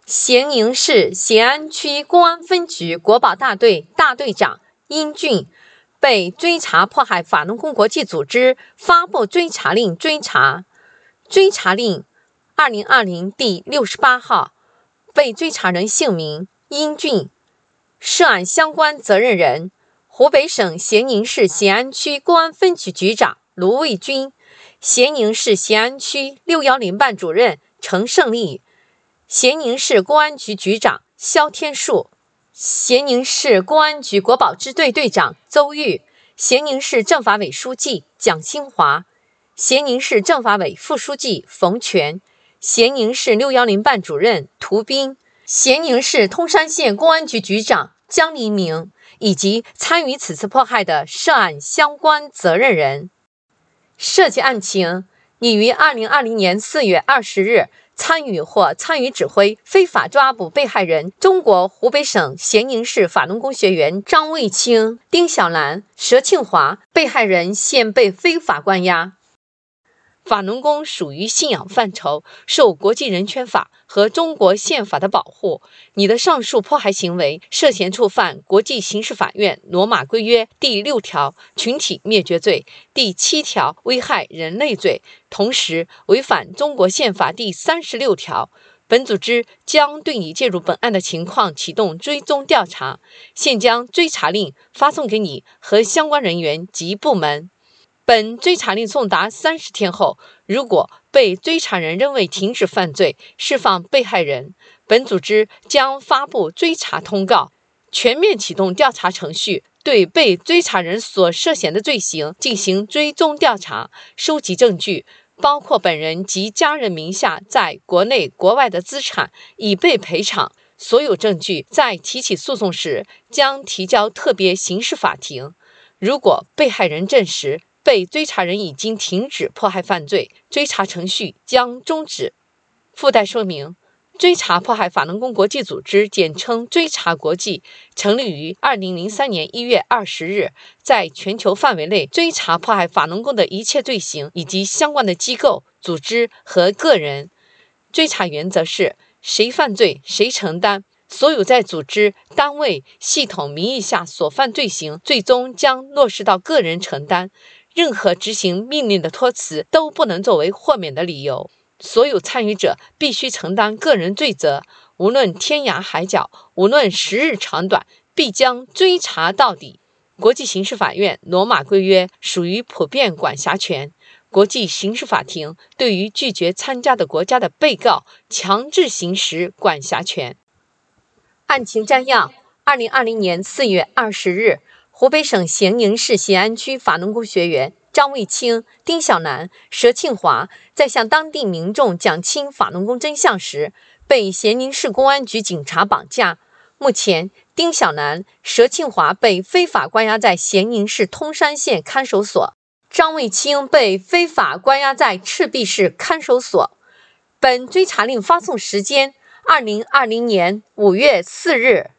咸宁市咸安区公安分局国保大队大队长殷俊被追查迫害法轮功国际组织发布追查令追查令2020第68号，被追查人姓名殷俊，涉案相关责任人湖北省咸宁市咸安区公安分局局长卢卫军，咸宁市咸安区610办主任程胜利，咸宁市公安局局长肖天树，咸宁市公安局国保支队队长邹玉，咸宁市政法委书记蒋新华，咸宁市政法委副书记冯全，咸宁市610办主任涂斌，咸宁市通山县公安局局长江黎明，以及参与此次迫害的涉案相关责任人。涉及案情，拟于2020年4月20日参与或参与指挥非法抓捕被害人中国湖北省咸宁市法轮功学员张卫清、丁小兰、佘庆华，被害人现被非法关押。法轮功属于信仰范畴，受国际人权法和中国宪法的保护。你的上述迫害行为涉嫌触犯国际刑事法院罗马规约第6条群体灭绝罪、第7条危害人类罪，同时违反中国宪法第36条。本组织将对你介入本案的情况启动追踪调查，现将追查令发送给你和相关人员及部门。本追查令送达30天后，如果被追查人仍未停止犯罪，释放被害人，本组织将发布追查通告，全面启动调查程序，对被追查人所涉嫌的罪行进行追踪调查，收集证据，包括本人及家人名下在国内国外的资产，以备赔偿。所有证据在提起诉讼时将提交特别刑事法庭。如果被害人证实被追查人已经停止迫害犯罪，追查程序将终止。附带说明：追查迫害法轮功国际组织，简称追查国际，成立于2003年1月20日，在全球范围内追查迫害法轮功的一切罪行以及相关的机构、组织和个人。追查原则是：谁犯罪谁承担。所有在组织、单位、系统名义下所犯罪行，最终将落实到个人承担。任何执行命令的托词都不能作为豁免的理由。所有参与者必须承担个人罪责，无论天涯海角，无论时日长短，必将追查到底。国际刑事法院罗马规约属于普遍管辖权，国际刑事法庭对于拒绝参加的国家的被告强制行使管辖权。案情摘要：2020年4月20日，湖北省咸宁市咸安区法轮功学员张卫清、丁小兰、佘庆华在向当地民众讲清法轮功真相时，被咸宁市公安局警察绑架。目前，丁小兰、佘庆华被非法关押在咸宁市通山县看守所，张卫清被非法关押在赤壁市看守所。本追查令发送时间：2020年5月4日。